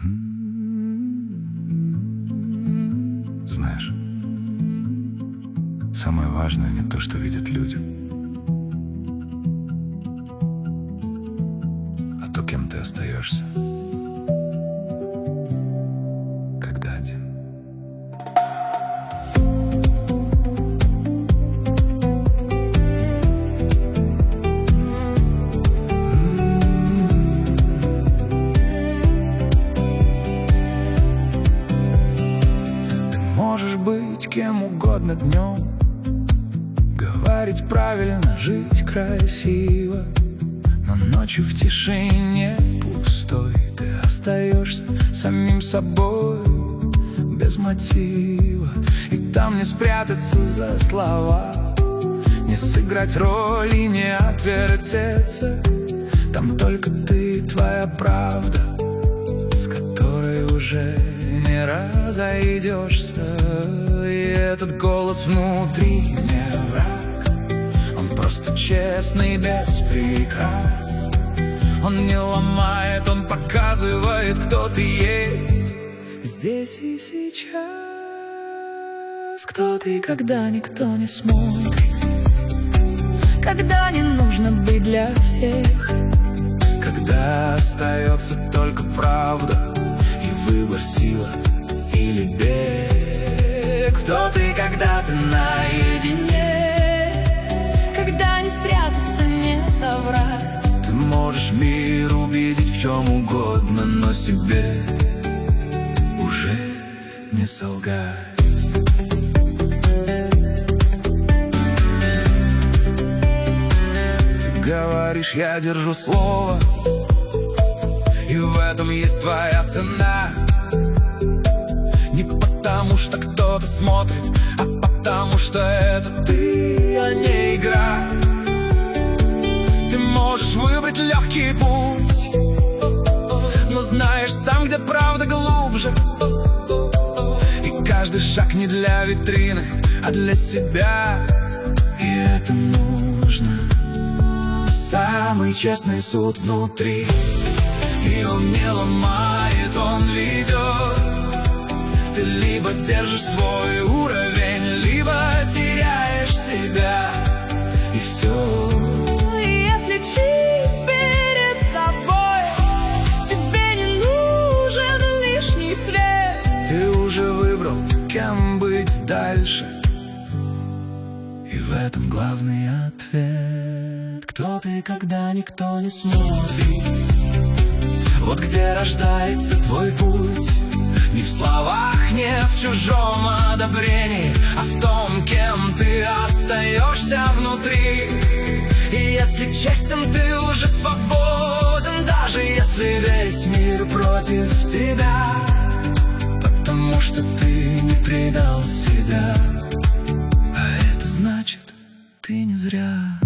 Знаешь, самое важное не то, что видят люди, а то, кем ты остаешься, когда один. Можешь быть кем угодно днем, говорить правильно, жить красиво, но ночью в тишине пустой ты остаешься самим собой, без мотива. И там не спрятаться за слова, не сыграть роль и не отвертеться. Там только ты и твоя правда, с которой уже не разойдешься. И этот голос внутри не враг, он просто честный, без прикрас. Он не ломает, он показывает, кто ты есть здесь и сейчас. Кто ты, когда никто не смотрит, когда не нужно быть для всех, когда остается только правда и выбор, сила или бег. Кто ты, когда ты наедине, когда не спрятаться, не соврать. Ты можешь мир увидеть в чем угодно, но себе уже не солгать. Ты говоришь, я держу слово, и в этом есть твоя цена. Не потому что кто-то смотрит, а потому что это ты, а не игра. Ты можешь выбрать легкий путь, но знаешь сам, где правда глубже. И каждый шаг не для витрины, а для себя. И это нужно. Самый честный суд внутри, и он не ломает, он ведет. Ты либо держишь свой уровень, либо теряешь себя, и все. Если чист перед собой, тебе не нужен лишний свет. Ты уже выбрал, кем быть дальше, и в этом главный ответ. Кто ты, когда никто не смотрит? Вот где рождается твой путь. Не в словах, не в чужом одобрении, а в том, кем ты остаешься внутри. И если честен, ты уже свободен, даже если весь мир против тебя, потому что ты не предал себя. А это значит, ты не зря.